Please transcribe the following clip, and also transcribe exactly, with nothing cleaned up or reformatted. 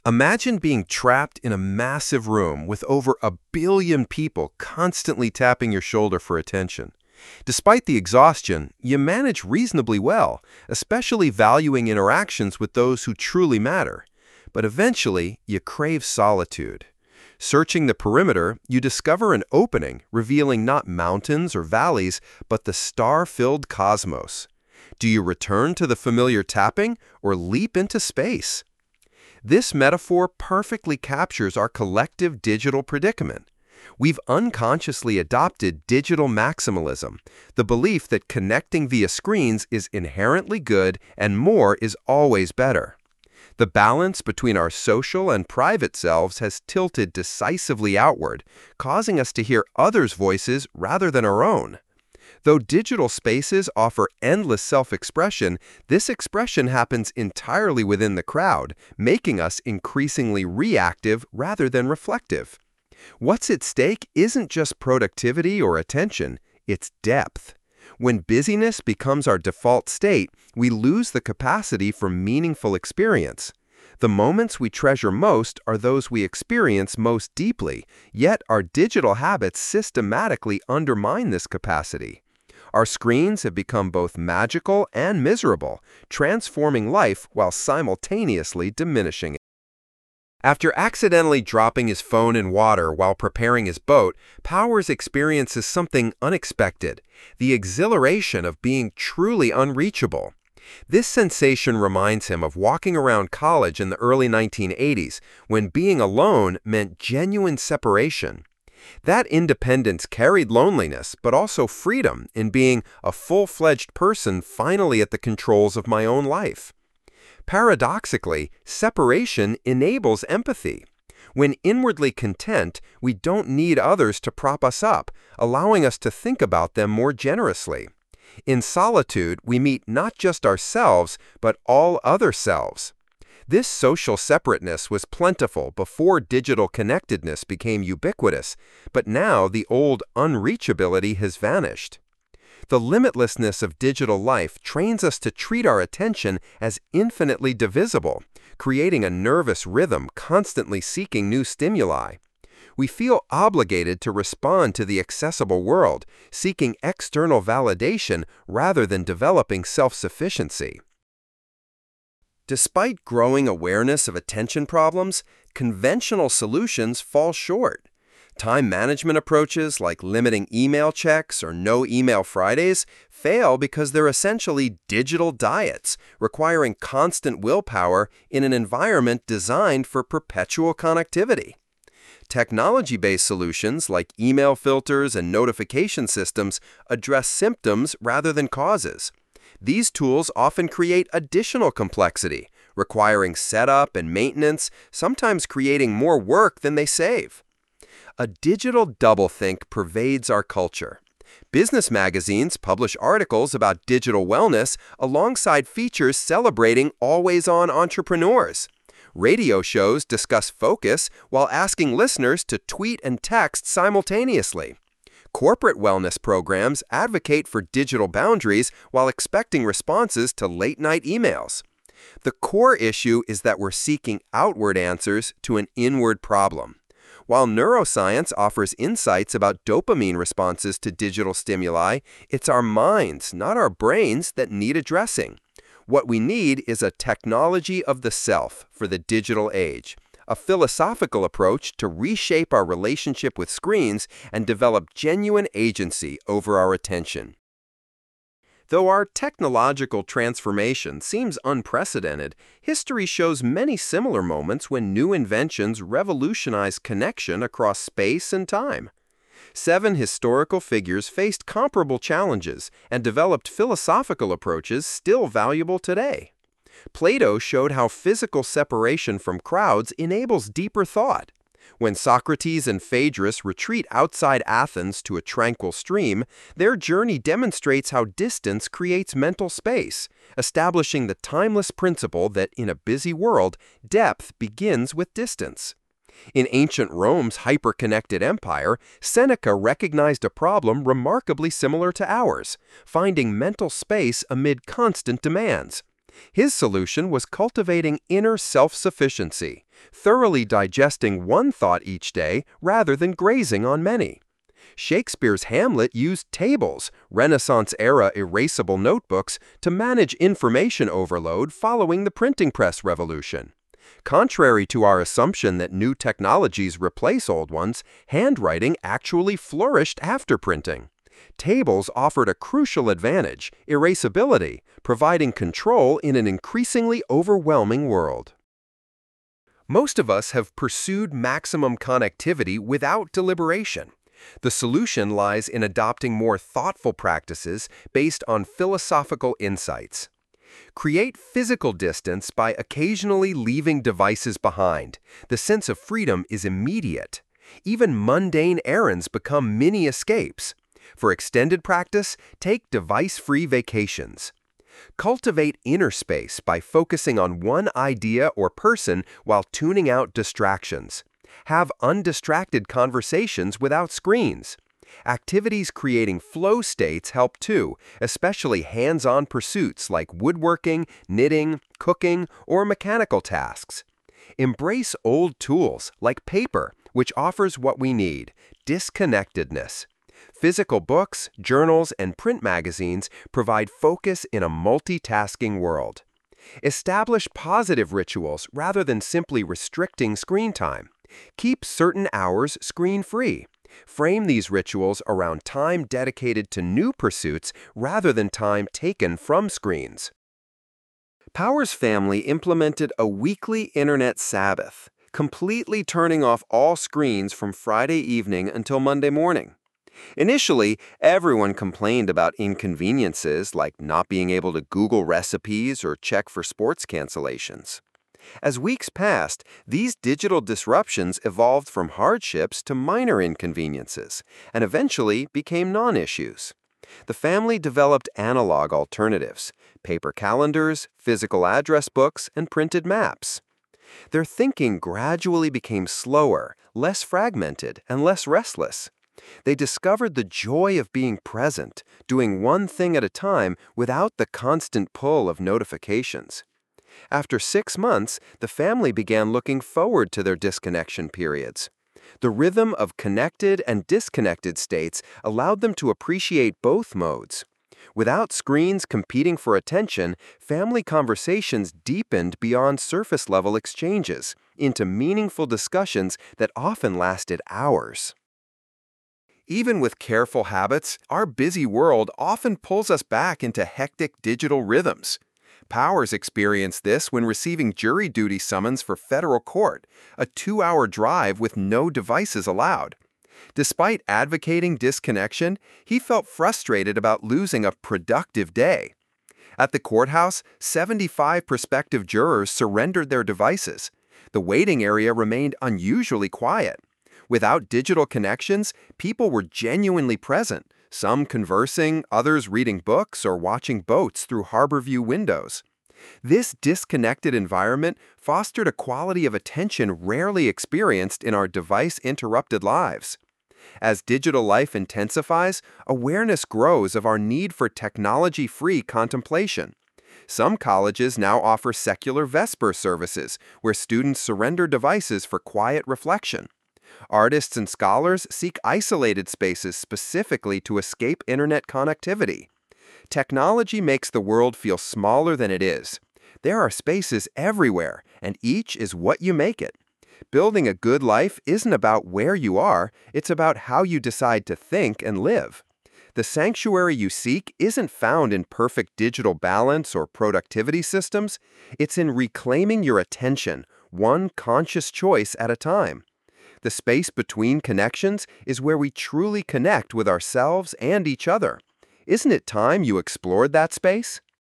Imagine being trapped in a massive room with over a billion people constantly tapping your shoulder for attention. Despite the exhaustion, you manage reasonably well, especially valuing interactions with those who truly matter. But eventually, you crave solitude. Searching the perimeter, you discover an opening, revealing not mountains or valleys, but the star-filled cosmos. Do you return to the familiar tapping or leap into space? This metaphor perfectly captures our collective digital predicament. We've unconsciously adopted digital maximalism, the belief that connecting via screens is inherently good and more is always better. The balance between our social and private selves has tilted decisively outward, causing us to hear others' voices rather than our own. Though digital spaces offer endless self-expression, this expression happens entirely within the crowd, making us increasingly reactive rather than reflective. What's at stake isn't just productivity or attention, it's depth. When busyness becomes our default state, we lose the capacity for meaningful experience. The moments we treasure most are those we experience most deeply, yet our digital habits systematically undermine this capacity. Our screens have become both magical and miserable, transforming life while simultaneously diminishing it. After accidentally dropping his phone in water while preparing his boat, Powers experiences something unexpected, the exhilaration of being truly unreachable. This sensation reminds him of walking around college in the early nineteen eighties, when being alone meant genuine separation. That independence carried loneliness, but also freedom in being a full-fledged person finally at the controls of my own life. Paradoxically, separation enables empathy. When inwardly content, we don't need others to prop us up, allowing us to think about them more generously. In solitude, we meet not just ourselves, but all other selves. This social separateness was plentiful before digital connectedness became ubiquitous, but now the old unreachability has vanished. The limitlessness of digital life trains us to treat our attention as infinitely divisible, creating a nervous rhythm constantly seeking new stimuli. We feel obligated to respond to the accessible world, seeking external validation rather than developing self-sufficiency. Despite growing awareness of attention problems, conventional solutions fall short. Time management approaches like limiting email checks or no email Fridays fail because they're essentially digital diets, requiring constant willpower in an environment designed for perpetual connectivity. Technology-based solutions like email filters and notification systems address symptoms rather than causes. These tools often create additional complexity, requiring setup and maintenance, sometimes creating more work than they save. A digital doublethink pervades our culture. Business magazines publish articles about digital wellness alongside features celebrating always-on entrepreneurs. Radio shows discuss focus while asking listeners to tweet and text simultaneously. Corporate wellness programs advocate for digital boundaries while expecting responses to late-night emails. The core issue is that we're seeking outward answers to an inward problem. While neuroscience offers insights about dopamine responses to digital stimuli, it's our minds, not our brains, that need addressing. What we need is a technology of the self for the digital age, a philosophical approach to reshape our relationship with screens and develop genuine agency over our attention. Though our technological transformation seems unprecedented, history shows many similar moments when new inventions revolutionized connection across space and time. Seven historical figures faced comparable challenges and developed philosophical approaches still valuable today. Plato showed how physical separation from crowds enables deeper thought. When Socrates and Phaedrus retreat outside Athens to a tranquil stream, their journey demonstrates how distance creates mental space, establishing the timeless principle that in a busy world, depth begins with distance. In ancient Rome's hyper-connected empire, Seneca recognized a problem remarkably similar to ours, finding mental space amid constant demands. His solution was cultivating inner self-sufficiency, thoroughly digesting one thought each day rather than grazing on many. Shakespeare's Hamlet used tables, Renaissance-era erasable notebooks, to manage information overload following the printing press revolution. Contrary to our assumption that new technologies replace old ones, handwriting actually flourished after printing. Tables offered a crucial advantage, erasability, providing control in an increasingly overwhelming world. Most of us have pursued maximum connectivity without deliberation. The solution lies in adopting more thoughtful practices based on philosophical insights. Create physical distance by occasionally leaving devices behind. The sense of freedom is immediate. Even mundane errands become mini escapes. For extended practice, take device-free vacations. Cultivate inner space by focusing on one idea or person while tuning out distractions. Have undistracted conversations without screens. Activities creating flow states help too, especially hands-on pursuits like woodworking, knitting, cooking, or mechanical tasks. Embrace old tools like paper, which offers what we need, disconnectedness. Physical books, journals, and print magazines provide focus in a multitasking world. Establish positive rituals rather than simply restricting screen time. Keep certain hours screen-free. Frame these rituals around time dedicated to new pursuits rather than time taken from screens. Power's family implemented a weekly internet Sabbath, completely turning off all screens from Friday evening until Monday morning. Initially, everyone complained about inconveniences like not being able to Google recipes or check for sports cancellations. As weeks passed, these digital disruptions evolved from hardships to minor inconveniences, and eventually became non-issues. The family developed analog alternatives, paper calendars, physical address books, and printed maps. Their thinking gradually became slower, less fragmented, and less restless. They discovered the joy of being present, doing one thing at a time without the constant pull of notifications. After six months, the family began looking forward to their disconnection periods. The rhythm of connected and disconnected states allowed them to appreciate both modes. Without screens competing for attention, family conversations deepened beyond surface-level exchanges into meaningful discussions that often lasted hours. Even with careful habits, our busy world often pulls us back into hectic digital rhythms. Powers experienced this when receiving jury duty summons for federal court, a two-hour drive with no devices allowed. Despite advocating disconnection, he felt frustrated about losing a productive day. At the courthouse, seventy-five prospective jurors surrendered their devices. The waiting area remained unusually quiet. Without digital connections, people were genuinely present, some conversing, others reading books or watching boats through harbor view windows. This disconnected environment fostered a quality of attention rarely experienced in our device-interrupted lives. As digital life intensifies, awareness grows of our need for technology-free contemplation. Some colleges now offer secular Vesper services, where students surrender devices for quiet reflection. Artists and scholars seek isolated spaces specifically to escape internet connectivity. Technology makes the world feel smaller than it is. There are spaces everywhere, and each is what you make it. Building a good life isn't about where you are, it's about how you decide to think and live. The sanctuary you seek isn't found in perfect digital balance or productivity systems. It's in reclaiming your attention, one conscious choice at a time. The space between connections is where we truly connect with ourselves and each other. Isn't it time you explored that space?